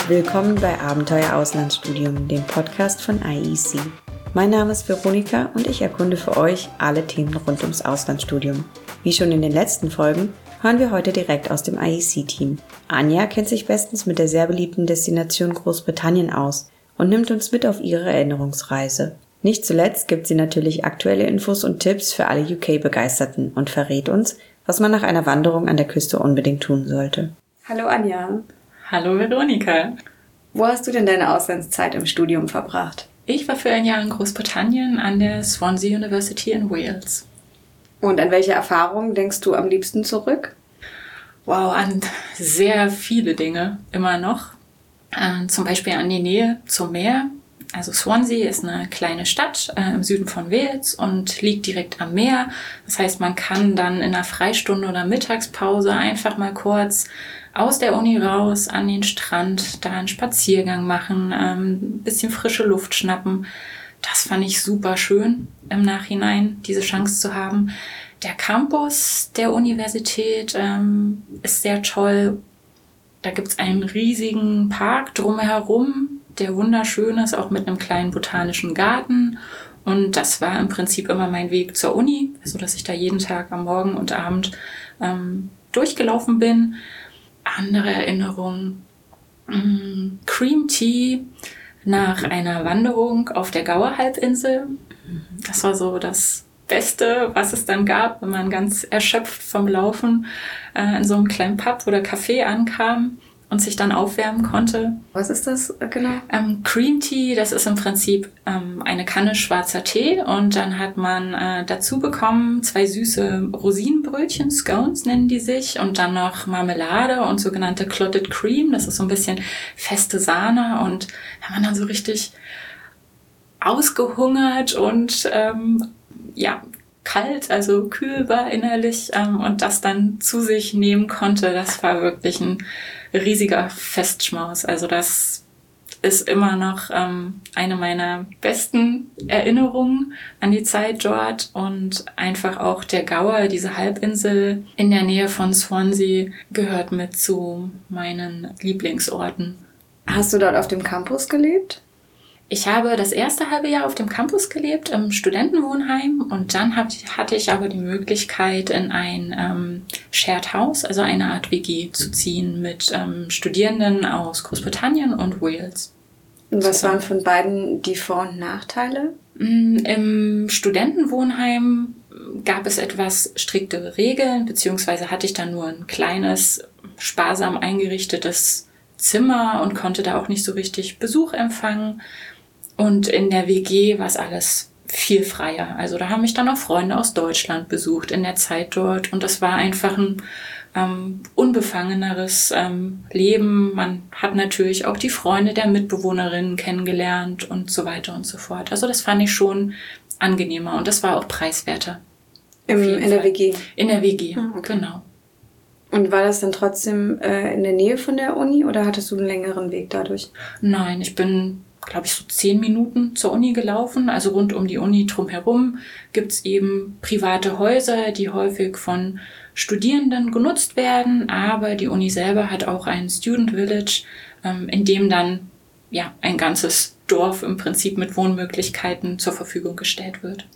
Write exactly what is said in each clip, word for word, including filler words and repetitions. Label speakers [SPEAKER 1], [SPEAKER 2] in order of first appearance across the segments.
[SPEAKER 1] Willkommen bei Abenteuer Auslandsstudium, dem Podcast von I E C. Mein Name ist Veronika und ich erkunde für euch alle Themen rund ums Auslandsstudium. Wie schon in den letzten Folgen hören wir heute direkt aus dem I E C-Team. Anja kennt sich bestens mit der sehr beliebten Destination Großbritannien aus und nimmt uns mit auf ihre Erinnerungsreise. Nicht zuletzt gibt sie natürlich aktuelle Infos und Tipps für alle U K-Begeisterten und verrät uns, was man nach einer Wanderung an der Küste unbedingt tun sollte. Hallo Anja.
[SPEAKER 2] Hallo Veronika.
[SPEAKER 1] Wo hast du denn deine Auslandszeit im Studium verbracht?
[SPEAKER 2] Ich war für ein Jahr in Großbritannien an der Swansea University in Wales.
[SPEAKER 1] Und an welche Erfahrungen denkst du am liebsten zurück?
[SPEAKER 2] Wow, an sehr viele Dinge immer noch. Äh, zum Beispiel an die Nähe zum Meer. Also Swansea ist eine kleine Stadt äh, im Süden von Wales und liegt direkt am Meer. Das heißt, man kann dann in einer Freistunde oder Mittagspause einfach mal kurz aus der Uni raus an den Strand, da einen Spaziergang machen, ähm, ein bisschen frische Luft schnappen. Das fand ich super schön im Nachhinein, diese Chance zu haben. Der Campus der Universität ähm, ist sehr toll. Da gibt's einen riesigen Park drumherum, der wunderschön ist, auch mit einem kleinen botanischen Garten. Und das war im Prinzip immer mein Weg zur Uni, so dass ich da jeden Tag am Morgen und Abend ähm, durchgelaufen bin. Andere Erinnerungen. Mm, Cream Tea nach einer Wanderung auf der Gauer-Halbinsel. Das war so das Beste, was es dann gab, wenn man ganz erschöpft vom Laufen äh, in so einem kleinen Pub oder Café ankam und sich dann aufwärmen konnte.
[SPEAKER 1] Was ist das genau?
[SPEAKER 2] Ähm, Cream Tea, das ist im Prinzip ähm, eine Kanne schwarzer Tee und dann hat man äh, dazu bekommen zwei süße Rosinenbrötchen, Scones nennen die sich, und dann noch Marmelade und sogenannte Clotted Cream, das ist so ein bisschen feste Sahne, und wenn man dann so richtig ausgehungert und ähm, ja, kalt, also kühl war innerlich ähm, und das dann zu sich nehmen konnte, das war wirklich ein riesiger Festschmaus. Also das ist immer noch ähm, eine meiner besten Erinnerungen an die Zeit dort, und einfach auch der Gauer, diese Halbinsel in der Nähe von Swansea, gehört mit zu meinen Lieblingsorten.
[SPEAKER 1] Hast du dort auf dem Campus gelebt?
[SPEAKER 2] Ich habe das erste halbe Jahr auf dem Campus gelebt, im Studentenwohnheim, und dann hab, hatte ich aber die Möglichkeit, in ein ähm, Shared House, also eine Art W G, zu ziehen mit ähm, Studierenden aus Großbritannien und Wales.
[SPEAKER 1] Und was waren von beiden die Vor- und Nachteile?
[SPEAKER 2] Im Studentenwohnheim gab es etwas striktere Regeln, beziehungsweise hatte ich dann nur ein kleines, sparsam eingerichtetes Zimmer und konnte da auch nicht so richtig Besuch empfangen. Und in der W G war es alles viel freier. Also da haben mich dann auch Freunde aus Deutschland besucht in der Zeit dort. Und das war einfach ein ähm, unbefangeneres ähm, Leben. Man hat natürlich auch die Freunde der Mitbewohnerinnen kennengelernt und so weiter und so fort. Also das fand ich schon angenehmer und das war auch preiswerter.
[SPEAKER 1] Im, in der W G?
[SPEAKER 2] In der W G,
[SPEAKER 1] ah, okay.
[SPEAKER 2] Genau.
[SPEAKER 1] Und war das dann trotzdem äh, in der Nähe von der Uni oder hattest du einen längeren Weg dadurch?
[SPEAKER 2] Nein, ich bin, glaube ich, so zehn Minuten zur Uni gelaufen. Also rund um die Uni drumherum gibt's eben private Häuser, die häufig von Studierenden genutzt werden. Aber die Uni selber hat auch ein Student Village, ähm, in dem dann ja ein ganzes Dorf im Prinzip mit Wohnmöglichkeiten zur Verfügung gestellt wird.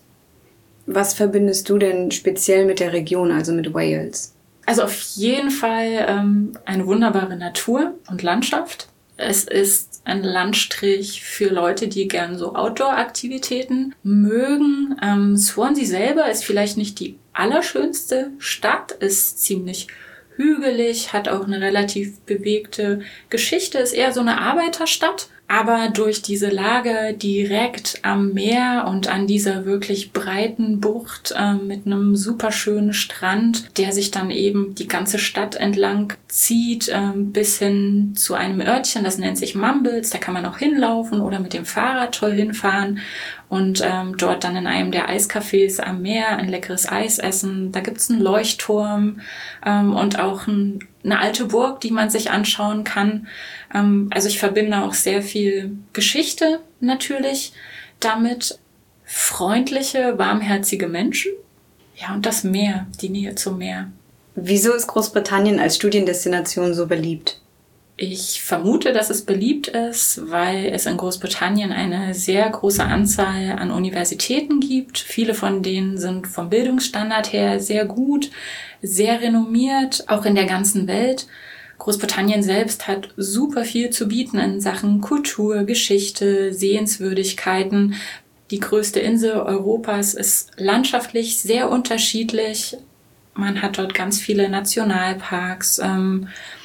[SPEAKER 1] Was verbindest du denn speziell mit der Region, also mit Wales?
[SPEAKER 2] Also auf jeden Fall ähm, eine wunderbare Natur und Landschaft. Es ist ein Landstrich für Leute, die gern so Outdoor-Aktivitäten mögen. Ähm, Swansea selber ist vielleicht nicht die allerschönste Stadt, ist ziemlich hügelig, hat auch eine relativ bewegte Geschichte, ist eher so eine Arbeiterstadt. Aber durch diese Lage direkt am Meer und an dieser wirklich breiten Bucht äh, mit einem super schönen Strand, der sich dann eben die ganze Stadt entlang zieht, äh, bis hin zu einem Örtchen, das nennt sich Mumbles. Da kann man auch hinlaufen oder mit dem Fahrrad toll hinfahren und ähm, dort dann in einem der Eiscafés am Meer ein leckeres Eis essen. Da gibt's einen Leuchtturm ähm, und auch ein, eine alte Burg, die man sich anschauen kann. Ähm, also ich verbinde auch sehr viel Geschichte natürlich damit, freundliche, warmherzige Menschen. Ja, und das Meer, die Nähe zum Meer.
[SPEAKER 1] Wieso ist Großbritannien als Studiendestination so beliebt?
[SPEAKER 2] Ich vermute, dass es beliebt ist, weil es in Großbritannien eine sehr große Anzahl an Universitäten gibt. Viele von denen sind vom Bildungsstandard her sehr gut, sehr renommiert, auch in der ganzen Welt. Großbritannien selbst hat super viel zu bieten in Sachen Kultur, Geschichte, Sehenswürdigkeiten. Die größte Insel Europas ist landschaftlich sehr unterschiedlich. Man hat dort ganz viele Nationalparks, ähm,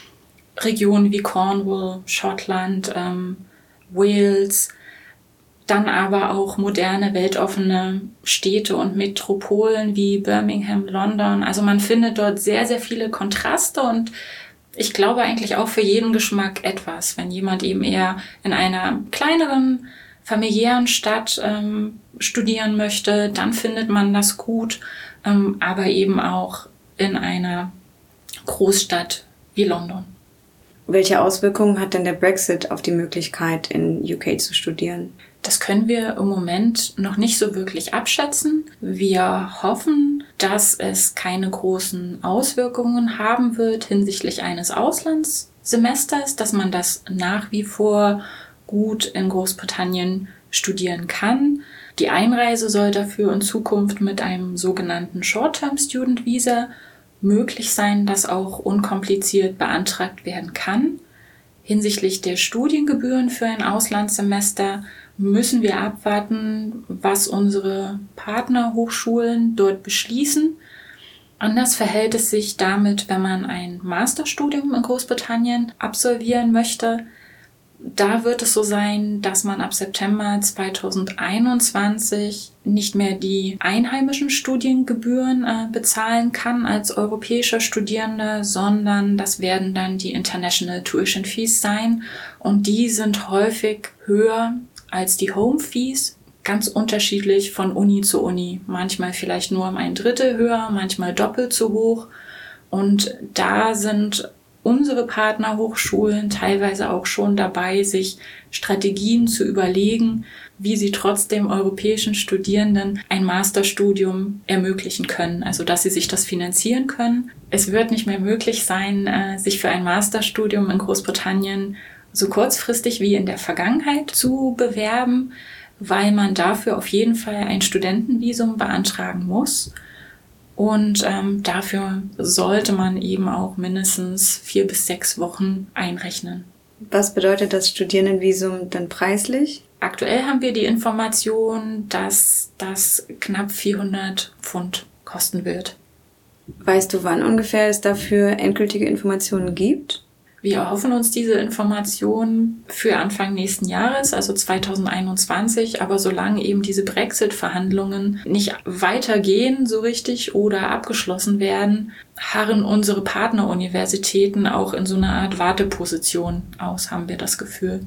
[SPEAKER 2] Regionen wie Cornwall, Schottland, ähm, Wales, dann aber auch moderne, weltoffene Städte und Metropolen wie Birmingham, London. Also man findet dort sehr, sehr viele Kontraste und ich glaube eigentlich auch für jeden Geschmack etwas. Wenn jemand eben eher in einer kleineren, familiären Stadt ähm, studieren möchte, dann findet man das gut, ähm, aber eben auch in einer Großstadt wie London.
[SPEAKER 1] Welche Auswirkungen hat denn der Brexit auf die Möglichkeit, in U K zu studieren?
[SPEAKER 2] Das können wir im Moment noch nicht so wirklich abschätzen. Wir hoffen, dass es keine großen Auswirkungen haben wird hinsichtlich eines Auslandssemesters, dass man das nach wie vor gut in Großbritannien studieren kann. Die Einreise soll dafür in Zukunft mit einem sogenannten Short-Term Student Visa möglich sein, das auch unkompliziert beantragt werden kann. Hinsichtlich der Studiengebühren für ein Auslandssemester müssen wir abwarten, was unsere Partnerhochschulen dort beschließen. Anders verhält es sich damit, wenn man ein Masterstudium in Großbritannien absolvieren möchte. Da wird es so sein, dass man ab September zweitausendeinundzwanzig nicht mehr die einheimischen Studiengebühren äh, bezahlen kann als europäischer Studierender, sondern das werden dann die International Tuition Fees sein. Und die sind häufig höher als die Home Fees, ganz unterschiedlich von Uni zu Uni. Manchmal vielleicht nur um ein Drittel höher, manchmal doppelt so hoch. Und da sind unsere Partnerhochschulen teilweise auch schon dabei, sich Strategien zu überlegen, wie sie trotzdem europäischen Studierenden ein Masterstudium ermöglichen können, also dass sie sich das finanzieren können. Es wird nicht mehr möglich sein, sich für ein Masterstudium in Großbritannien so kurzfristig wie in der Vergangenheit zu bewerben, weil man dafür auf jeden Fall ein Studentenvisum beantragen muss. Und ähm, dafür sollte man eben auch mindestens vier bis sechs Wochen einrechnen.
[SPEAKER 1] Was bedeutet das Studierendenvisum dann preislich?
[SPEAKER 2] Aktuell haben wir die Information, dass das knapp vierhundert Pfund kosten wird.
[SPEAKER 1] Weißt du, wann ungefähr es dafür endgültige Informationen gibt?
[SPEAKER 2] Wir erhoffen uns diese Informationen für Anfang nächsten Jahres, also zweitausendeinundzwanzig. Aber solange eben diese Brexit-Verhandlungen nicht weitergehen so richtig oder abgeschlossen werden, harren unsere Partneruniversitäten auch in so einer Art Warteposition aus, haben wir das Gefühl.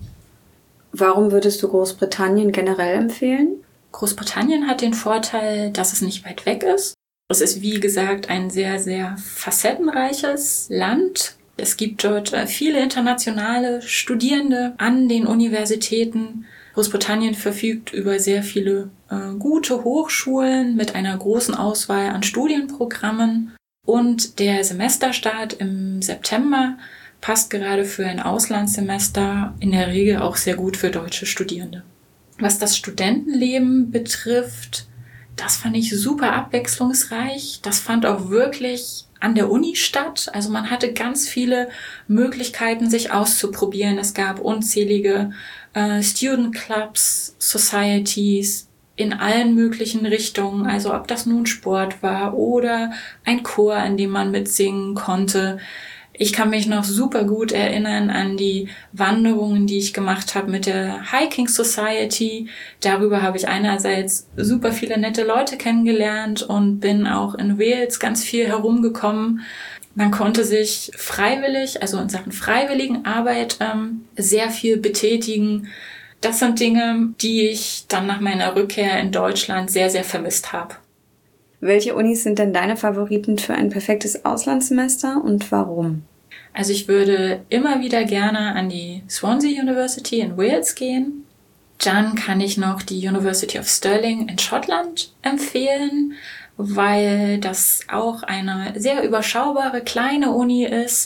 [SPEAKER 1] Warum würdest du Großbritannien generell empfehlen?
[SPEAKER 2] Großbritannien hat den Vorteil, dass es nicht weit weg ist. Es ist, wie gesagt, ein sehr, sehr facettenreiches Land. Es gibt dort viele internationale Studierende an den Universitäten. Großbritannien verfügt über sehr viele äh, gute Hochschulen mit einer großen Auswahl an Studienprogrammen. Und der Semesterstart im September passt gerade für ein Auslandssemester in der Regel auch sehr gut für deutsche Studierende. Was das Studentenleben betrifft, das fand ich super abwechslungsreich. Das fand auch wirklich an der Uni statt. Also man hatte ganz viele Möglichkeiten, sich auszuprobieren. Es gab unzählige äh, Student Clubs, Societies in allen möglichen Richtungen. Also ob das nun Sport war oder ein Chor, in dem man mitsingen konnte. Ich kann mich noch super gut erinnern an die Wanderungen, die ich gemacht habe mit der Hiking Society. Darüber habe ich einerseits super viele nette Leute kennengelernt und bin auch in Wales ganz viel herumgekommen. Man konnte sich freiwillig, also in Sachen Freiwilligenarbeit, ähm, sehr viel betätigen. Das sind Dinge, die ich dann nach meiner Rückkehr in Deutschland sehr, sehr vermisst habe.
[SPEAKER 1] Welche Unis sind denn deine Favoriten für ein perfektes Auslandssemester und warum?
[SPEAKER 2] Also ich würde immer wieder gerne an die Swansea University in Wales gehen. Dann kann ich noch die University of Stirling in Schottland empfehlen, weil das auch eine sehr überschaubare kleine Uni ist,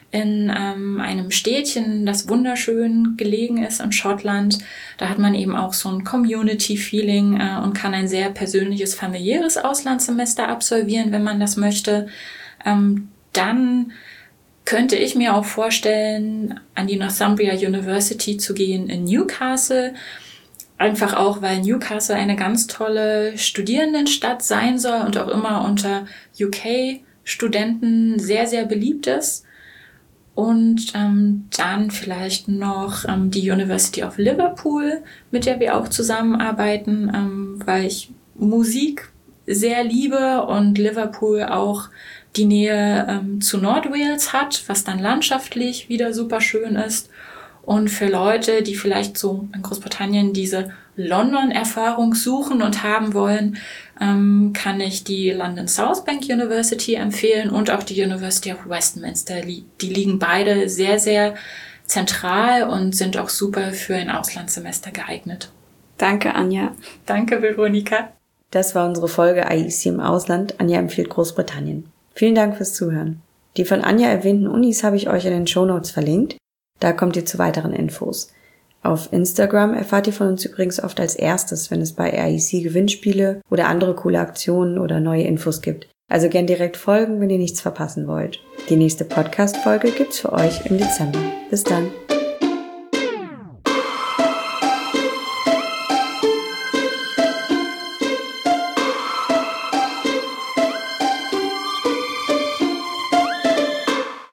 [SPEAKER 2] in ähm, einem Städtchen, das wunderschön gelegen ist in Schottland. Da hat man eben auch so ein Community-Feeling äh, und kann ein sehr persönliches, familiäres Auslandssemester absolvieren, wenn man das möchte. Ähm, dann könnte ich mir auch vorstellen, an die Northumbria University zu gehen in Newcastle. Einfach auch, weil Newcastle eine ganz tolle Studierendenstadt sein soll und auch immer unter U K-Studenten sehr, sehr beliebt ist. Und ähm, dann vielleicht noch ähm, die University of Liverpool, mit der wir auch zusammenarbeiten, ähm, weil ich Musik sehr liebe und Liverpool auch die Nähe ähm, zu Nordwales hat, was dann landschaftlich wieder super schön ist. Und für Leute, die vielleicht so in Großbritannien diese London-Erfahrung suchen und haben wollen, ähm, kann ich die London South Bank University empfehlen und auch die University of Westminster. Die liegen beide sehr, sehr zentral und sind auch super für ein Auslandssemester geeignet.
[SPEAKER 1] Danke, Anja.
[SPEAKER 2] Danke, Veronika.
[SPEAKER 1] Das war unsere Folge I E C im Ausland. Anja empfiehlt Großbritannien. Vielen Dank fürs Zuhören. Die von Anja erwähnten Unis habe ich euch in den Shownotes verlinkt. Da kommt ihr zu weiteren Infos. Auf Instagram erfahrt ihr von uns übrigens oft als erstes, wenn es bei I E C Gewinnspiele oder andere coole Aktionen oder neue Infos gibt. Also gern direkt folgen, wenn ihr nichts verpassen wollt. Die nächste Podcast-Folge gibt's für euch im Dezember. Bis dann.